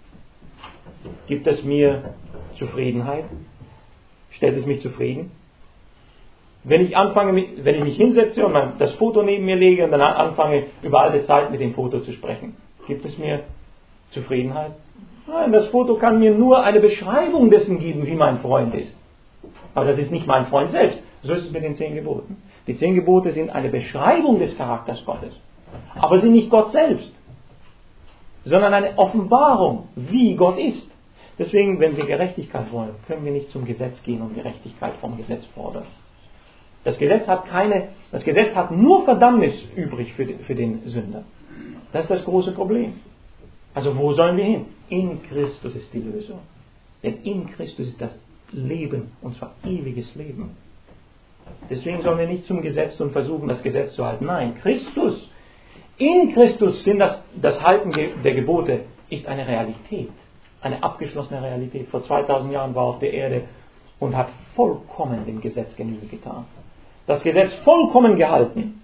gibt es mir Zufriedenheit? Stellt es mich zufrieden? Wenn ich mich hinsetze und das Foto neben mir lege und dann anfange, über alte Zeit mit dem Foto zu sprechen, gibt es mir Zufriedenheit? Nein, das Foto kann mir nur eine Beschreibung dessen geben, wie mein Freund ist. Aber das ist nicht mein Freund selbst. So ist es mit den 10 Geboten. Die 10 Gebote sind eine Beschreibung des Charakters Gottes. Aber sind nicht Gott selbst, sondern eine Offenbarung, wie Gott ist. Deswegen, wenn wir Gerechtigkeit wollen, können wir nicht zum Gesetz gehen und Gerechtigkeit vom Gesetz fordern. Das Gesetz hat nur Verdammnis übrig für den Sünder. Das ist das große Problem. Also wo sollen wir hin? In Christus ist die Lösung. Denn in Christus ist das Leben, und zwar ewiges Leben. Deswegen sollen wir nicht zum Gesetz und versuchen, das Gesetz zu halten. Nein, Christus. In Christus sind das Halten der Gebote ist eine Realität. Eine abgeschlossene Realität. Vor 2000 Jahren war er auf der Erde und hat vollkommen dem Gesetz Genüge getan. Das Gesetz vollkommen gehalten.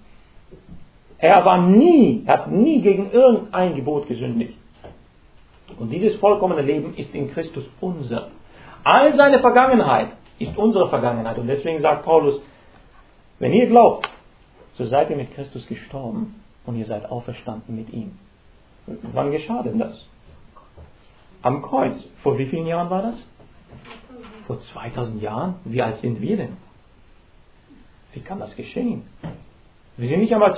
Er hat nie gegen irgendein Gebot gesündigt. Und dieses vollkommene Leben ist in Christus unser. All seine Vergangenheit ist unsere Vergangenheit. Und deswegen sagt Paulus, wenn ihr glaubt, so seid ihr mit Christus gestorben und ihr seid auferstanden mit ihm. Wann geschah denn das? Am Kreuz. Vor wie vielen Jahren war das? Vor 2000 Jahren? Wie alt sind wir denn? Wie kann das geschehen? Wir sind nicht einmal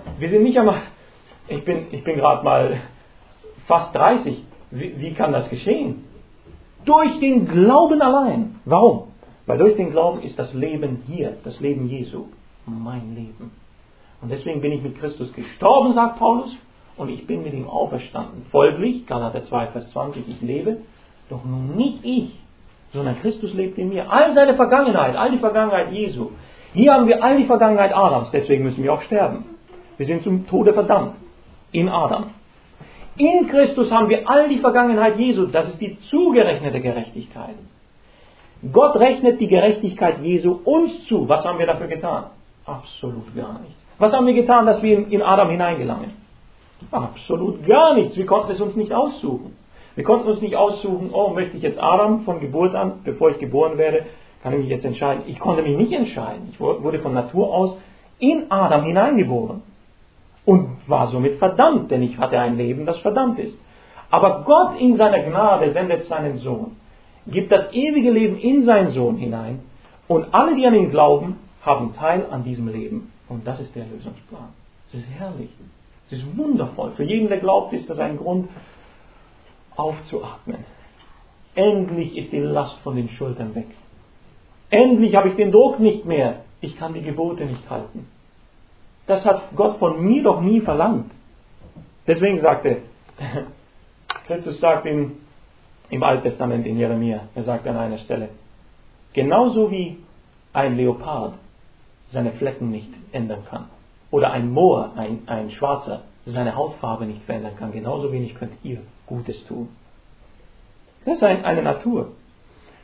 ich bin gerade mal fast 30. Wie kann das geschehen? Durch den Glauben allein. Warum? Weil durch den Glauben ist das Leben hier, das Leben Jesu, mein Leben. Und deswegen bin ich mit Christus gestorben, sagt Paulus, und ich bin mit ihm auferstanden. Folglich, Galater 2, Vers 20, ich lebe, doch nun nicht ich, sondern Christus lebt in mir. All seine Vergangenheit, all die Vergangenheit Jesu. Hier haben wir all die Vergangenheit Adams, deswegen müssen wir auch sterben. Wir sind zum Tode verdammt. In Adam. In Christus haben wir all die Vergangenheit Jesu. Das ist die zugerechnete Gerechtigkeit. Gott rechnet die Gerechtigkeit Jesu uns zu. Was haben wir dafür getan? Absolut gar nichts. Was haben wir getan, dass wir in Adam hineingelangen? Absolut gar nichts. Wir konnten es uns nicht aussuchen. Wir konnten uns nicht aussuchen, oh, möchte ich jetzt Adam von Geburt an, bevor ich geboren werde, kann ich mich jetzt entscheiden. Ich konnte mich nicht entscheiden. Ich wurde von Natur aus in Adam hineingeboren. Und war somit verdammt, denn ich hatte ein Leben, das verdammt ist. Aber Gott in seiner Gnade sendet seinen Sohn, gibt das ewige Leben in seinen Sohn hinein und alle, die an ihn glauben, haben Teil an diesem Leben. Und das ist der Erlösungsplan. Es ist herrlich. Es ist wundervoll. Für jeden, der glaubt, ist das ein Grund, aufzuatmen. Endlich ist die Last von den Schultern weg. Endlich habe ich den Druck nicht mehr. Ich kann die Gebote nicht halten. Das hat Gott von mir doch nie verlangt. Deswegen sagte Christus sagt im Alten Testament in Jeremia, er sagt an einer Stelle, genauso wie ein Leopard seine Flecken nicht ändern kann oder ein Moor, ein Schwarzer, seine Hautfarbe nicht verändern kann, genauso wenig könnt ihr Gutes tun. Das ist eine Natur.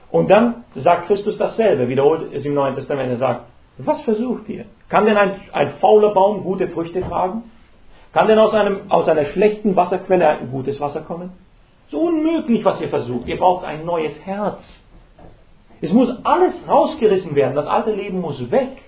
Und dann sagt Christus dasselbe, wiederholt es im Neuen Testament. Er sagt, was versucht ihr? Kann denn ein fauler Baum gute Früchte tragen? Kann denn aus einer schlechten Wasserquelle ein gutes Wasser kommen? So unmöglich, was ihr versucht. Ihr braucht ein neues Herz. Es muss alles rausgerissen werden. Das alte Leben muss weg.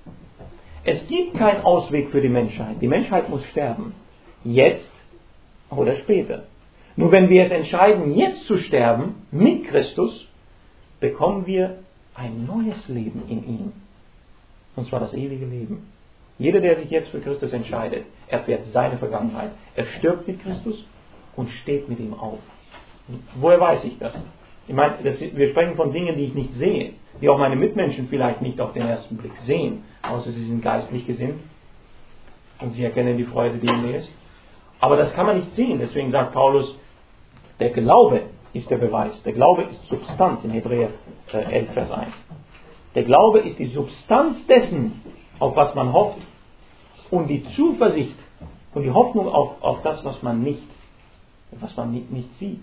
Es gibt keinen Ausweg für die Menschheit. Die Menschheit muss sterben. Jetzt oder später. Nur wenn wir es entscheiden, jetzt zu sterben, mit Christus, bekommen wir ein neues Leben in ihm. Und zwar das ewige Leben. Jeder, der sich jetzt für Christus entscheidet, erfährt seine Vergangenheit. Er stirbt mit Christus und steht mit ihm auf. Woher weiß ich das? Ich meine, wir sprechen von Dingen, die ich nicht sehe, die auch meine Mitmenschen vielleicht nicht auf den ersten Blick sehen, außer sie sind geistlich gesinnt und sie erkennen die Freude, die in mir ist. Aber das kann man nicht sehen. Deswegen sagt Paulus, der Glaube ist der Beweis. Der Glaube ist Substanz in Hebräer 11, Vers 1. Der Glaube ist die Substanz dessen, auf was man hofft, und die Zuversicht und die Hoffnung auf das, was man nicht sieht.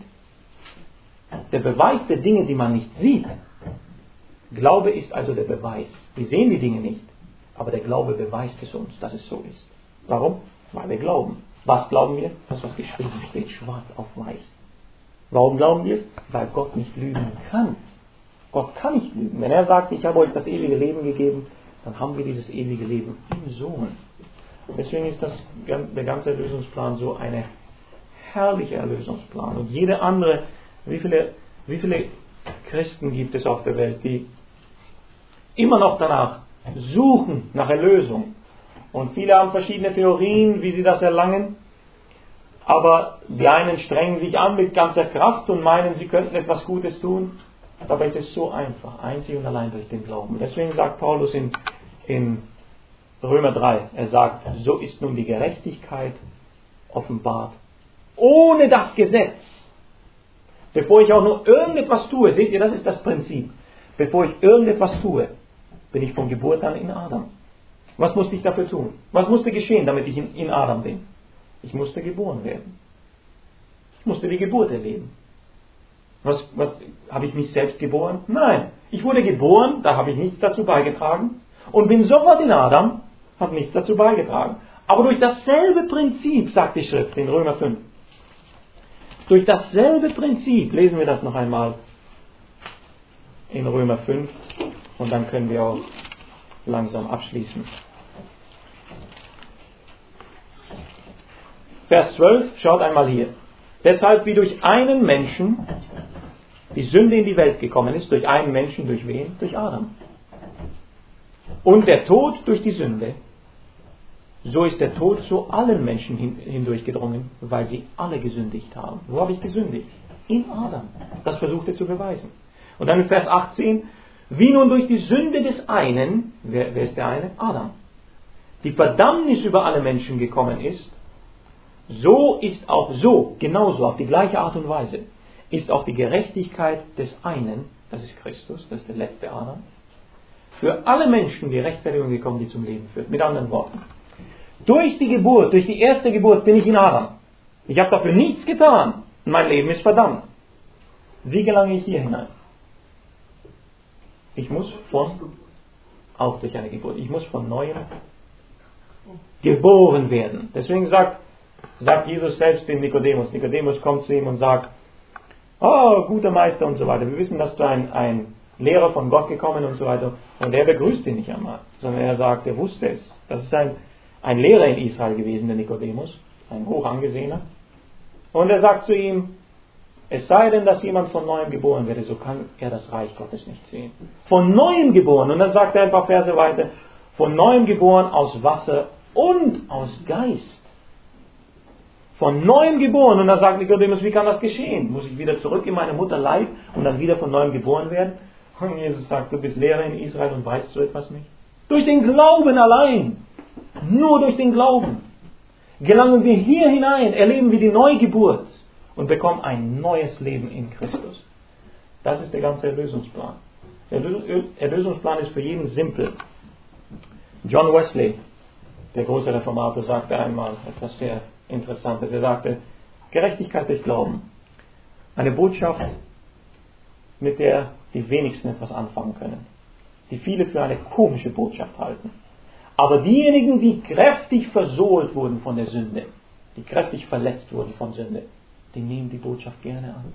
Der Beweis der Dinge, die man nicht sieht. Glaube ist also der Beweis. Wir sehen die Dinge nicht, aber der Glaube beweist es uns, dass es so ist. Warum? Weil wir glauben. Was glauben wir? Das, was geschrieben steht, schwarz auf weiß. Warum glauben wir es? Weil Gott nicht lügen kann. Gott kann nicht lügen. Wenn er sagt, ich habe euch das ewige Leben gegeben, dann haben wir dieses ewige Leben im Sohn. Deswegen ist der ganze Erlösungsplan so ein herrlicher Erlösungsplan. Und jede andere, wie viele Christen gibt es auf der Welt, die immer noch danach suchen, nach Erlösung. Und viele haben verschiedene Theorien, wie sie das erlangen. Aber die einen strengen sich an mit ganzer Kraft und meinen, sie könnten etwas Gutes tun. Dabei ist es so einfach, einzig und allein durch den Glauben. Deswegen sagt Paulus in Römer 3, er sagt, so ist nun die Gerechtigkeit offenbart, ohne das Gesetz. Bevor ich auch nur irgendetwas tue, seht ihr, das ist das Prinzip. Bevor ich irgendetwas tue, bin ich von Geburt an in Adam. Was musste ich dafür tun? Was musste geschehen, damit ich in Adam bin? Ich musste geboren werden. Ich musste die Geburt erleben. Was habe ich mich selbst geboren? Nein. Ich wurde geboren, da habe ich nichts dazu beigetragen. Und bin sofort in Adam, habe nichts dazu beigetragen. Aber durch dasselbe Prinzip, sagt die Schrift in Römer 5. Durch dasselbe Prinzip, lesen wir das noch einmal in Römer 5. Und dann können wir auch langsam abschließen. Vers 12, schaut einmal hier. Deshalb wie durch einen Menschen die Sünde in die Welt gekommen ist, durch einen Menschen, durch wen? Durch Adam. Und der Tod durch die Sünde, so ist der Tod zu allen Menschen hindurchgedrungen, weil sie alle gesündigt haben. Wo habe ich gesündigt? In Adam. Das versucht er zu beweisen. Und dann in Vers 18, wie nun durch die Sünde des einen, wer ist der eine? Adam, die Verdammnis über alle Menschen gekommen ist, so ist auch so, genauso, auf die gleiche Art und Weise, ist auch die Gerechtigkeit des einen, das ist Christus, das ist der letzte Adam, für alle Menschen die Rechtfertigung gekommen, die zum Leben führt. Mit anderen Worten, durch die Geburt, durch die erste Geburt bin ich in Adam. Ich habe dafür nichts getan und mein Leben ist verdammt. Wie gelange ich hier hinein? Ich muss auch durch eine Geburt, ich muss von Neuem geboren werden. Deswegen sagt Jesus selbst dem Nikodemus. Nikodemus kommt zu ihm und sagt, oh, guter Meister und so weiter. Wir wissen, dass du ein Lehrer von Gott gekommen und so weiter. Und er begrüßt ihn nicht einmal, sondern er sagt, er wusste es. Das ist ein Lehrer in Israel gewesen, der Nikodemus, ein hoch angesehener. Und er sagt zu ihm, es sei denn, dass jemand von Neuem geboren werde, so kann er das Reich Gottes nicht sehen. Von Neuem geboren. Und dann sagt er ein paar Verse weiter, von Neuem geboren aus Wasser und aus Geist. Von Neuem geboren. Und dann sagt Nikodemus, wie kann das geschehen? Muss ich wieder zurück in meine Mutterleib und dann wieder von Neuem geboren werden? Und Jesus sagt, du bist Lehrer in Israel und weißt so etwas nicht. Durch den Glauben allein. Nur durch den Glauben. Gelangen wir hier hinein, erleben wir die Neugeburt und bekommen ein neues Leben in Christus. Das ist der ganze Erlösungsplan. Der Erlösungsplan ist für jeden simpel. John Wesley, der große Reformator, sagte einmal etwas sehr Interessantes. Er sagte, Gerechtigkeit durch Glauben. Eine Botschaft, mit der die wenigsten etwas anfangen können, die viele für eine komische Botschaft halten. Aber diejenigen, die kräftig versohlt wurden von der Sünde, die kräftig verletzt wurden von Sünde, die nehmen die Botschaft gerne an.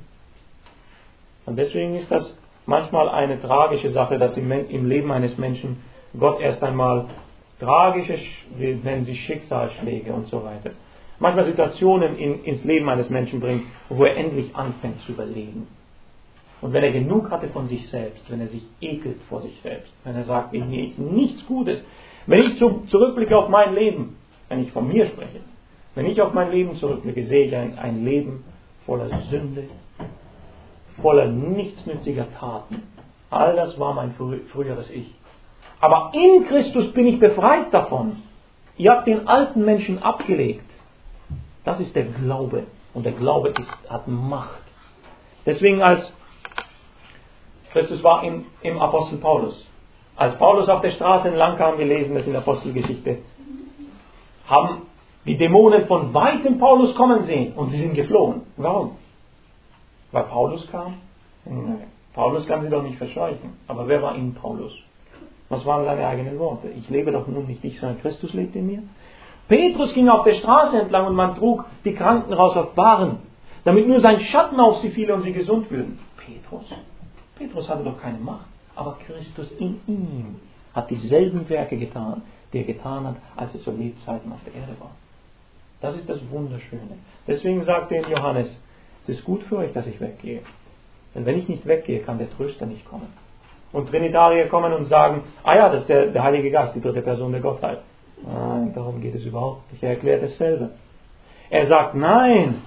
Und deswegen ist das manchmal eine tragische Sache, dass im Leben eines Menschen Gott erst einmal tragische, wir nennen sie Schicksalsschläge und so weiter, manchmal Situationen ins Leben eines Menschen bringt, wo er endlich anfängt zu überleben. Und wenn er genug hatte von sich selbst, wenn er sich ekelt vor sich selbst, wenn er sagt, in mir ist nichts Gutes, wenn ich zurückblicke auf mein Leben, wenn ich von mir spreche, wenn ich auf mein Leben zurückblicke, sehe ich ein Leben voller Sünde, voller nichtsnütziger Taten. All das war mein früheres Ich. Aber in Christus bin ich befreit davon. Ihr habt den alten Menschen abgelegt. Das ist der Glaube. Und der Glaube hat Macht. Deswegen als Christus war im Apostel Paulus. Als Paulus auf der Straße entlang kam, wir lesen das in der Apostelgeschichte, haben die Dämonen von weitem Paulus kommen sehen und sie sind geflohen. Warum? Weil Paulus kam? Nein. Paulus kann sie doch nicht verscheuchen. Aber wer war in Paulus? Was waren seine eigenen Worte? Ich lebe doch nun nicht ich, sondern Christus lebt in mir. Petrus ging auf der Straße entlang und man trug die Kranken raus auf Bahren, damit nur sein Schatten auf sie fiele und sie gesund würden. Petrus hatte doch keine Macht. Aber Christus in ihm hat dieselben Werke getan, die er getan hat, als er zu Lebzeiten auf der Erde war. Das ist das Wunderschöne. Deswegen sagt er in Johannes, es ist gut für euch, dass ich weggehe. Denn wenn ich nicht weggehe, kann der Tröster nicht kommen. Und Trinitarier kommen und sagen, das ist der Heilige Geist, die dritte Person der Gottheit. Nein, darum geht es überhaupt nicht. Er erklärt es selber. Er sagt, nein,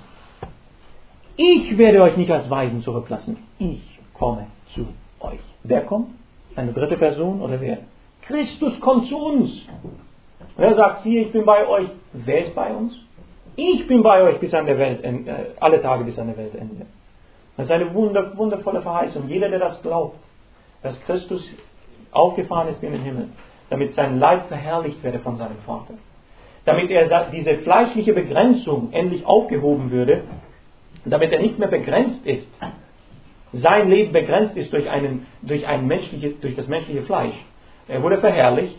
ich werde euch nicht als Weisen zurücklassen. Ich komme zu euch. Wer kommt? Eine dritte Person oder wer? Christus kommt zu uns. Und er sagt, siehe, ich bin bei euch. Wer ist bei uns? Ich bin bei euch bis an der Weltende, alle Tage bis an der Weltende. Das ist eine wundervolle Verheißung. Jeder, der das glaubt, dass Christus aufgefahren ist in den Himmel, damit sein Leib verherrlicht werde von seinem Vater, damit er diese fleischliche Begrenzung endlich aufgehoben würde, damit er nicht mehr begrenzt ist, sein Leben begrenzt ist durch das menschliche Fleisch. Er wurde verherrlicht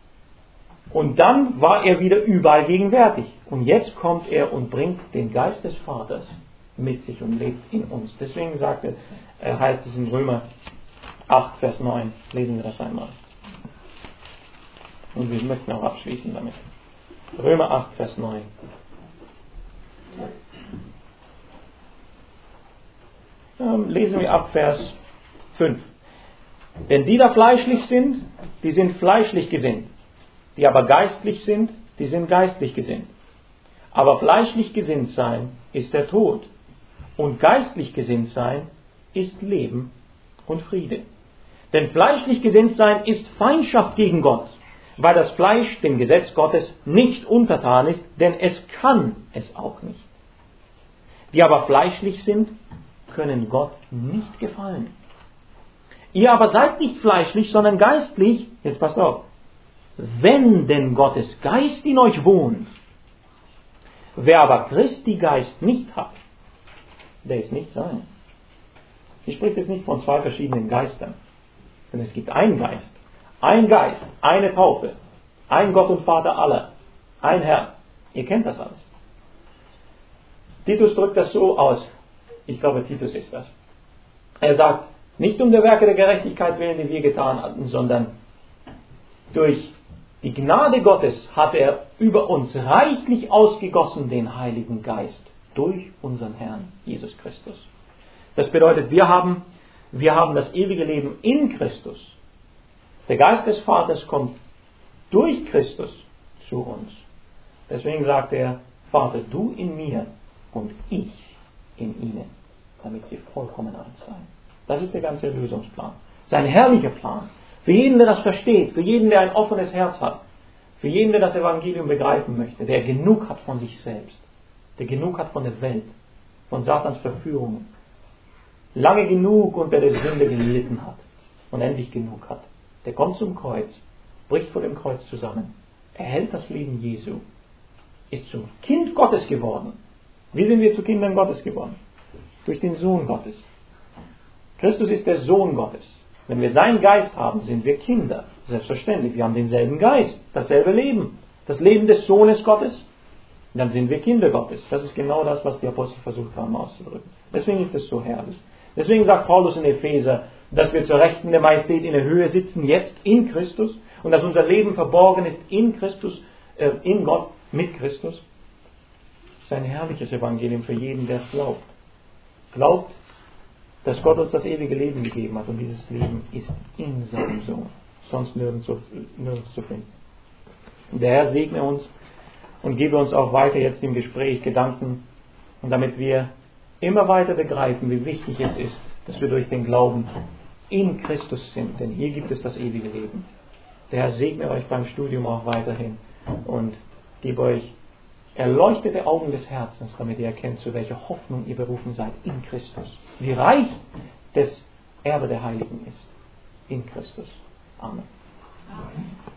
und dann war er wieder überall gegenwärtig. Und jetzt kommt er und bringt den Geist des Vaters mit sich und lebt in uns. Deswegen heißt es in Römer 8, Vers 9, lesen wir das einmal. Und wir möchten auch abschließen damit. Römer 8, Vers 9. Lesen wir ab Vers 5. Denn die da fleischlich sind, die sind fleischlich gesinnt. Die aber geistlich sind, die sind geistlich gesinnt. Aber fleischlich gesinnt sein ist der Tod. Und geistlich gesinnt sein ist Leben und Friede. Denn fleischlich gesinnt sein ist Feindschaft gegen Gott, weil das Fleisch dem Gesetz Gottes nicht untertan ist, denn es kann es auch nicht. Die aber fleischlich sind, können Gott nicht gefallen. Ihr aber seid nicht fleischlich, sondern geistlich, jetzt passt auf, wenn denn Gottes Geist in euch wohnt. Wer aber Christi Geist nicht hat, der ist nicht sein. Ich spreche jetzt nicht von zwei verschiedenen Geistern, denn es gibt einen Geist, eine Taufe, ein Gott und Vater aller, ein Herr. Ihr kennt das alles. Titus drückt das so aus. Ich glaube, Titus ist das. Er sagt, nicht um der Werke der Gerechtigkeit willen, die wir getan hatten, sondern durch die Gnade Gottes hat er über uns reichlich ausgegossen den Heiligen Geist durch unseren Herrn Jesus Christus. Das bedeutet, wir haben das ewige Leben in Christus. Der Geist des Vaters kommt durch Christus zu uns. Deswegen sagt er, Vater, du in mir und ich in ihnen, damit sie vollkommen eins seien. Das ist der ganze Lösungsplan. Sein herrlicher Plan. Für jeden, der das versteht, für jeden, der ein offenes Herz hat, für jeden, der das Evangelium begreifen möchte, der genug hat von sich selbst, der genug hat von der Welt, von Satans Verführungen, lange genug unter der Sünde gelitten hat und endlich genug hat, der kommt zum Kreuz, bricht vor dem Kreuz zusammen, erhält das Leben Jesu, ist zum Kind Gottes geworden. Wie sind wir zu Kindern Gottes geworden? Durch den Sohn Gottes. Christus ist der Sohn Gottes. Wenn wir seinen Geist haben, sind wir Kinder. Selbstverständlich. Wir haben denselben Geist, dasselbe Leben. Das Leben des Sohnes Gottes. Dann sind wir Kinder Gottes. Das ist genau das, was die Apostel versucht haben auszudrücken. Deswegen ist es so herrlich. Deswegen sagt Paulus in Epheser, dass wir zur Rechten der Majestät in der Höhe sitzen, jetzt in Christus, und dass unser Leben verborgen ist in Christus, in Gott, mit Christus. Das ist ein herrliches Evangelium für jeden, der es glaubt. Glaubt, dass Gott uns das ewige Leben gegeben hat, und dieses Leben ist in seinem Sohn, sonst nirgends zu finden. Und der Herr segne uns und gebe uns auch weiter jetzt im Gespräch Gedanken, und damit wir immer weiter begreifen, wie wichtig es ist, dass wir durch den Glauben in Christus sind, denn hier gibt es das ewige Leben. Der Herr segne euch beim Studium auch weiterhin und gebe euch erleuchtete Augen des Herzens, damit ihr erkennt, zu welcher Hoffnung ihr berufen seid in Christus. Wie reich das Erbe der Heiligen ist in Christus. Amen.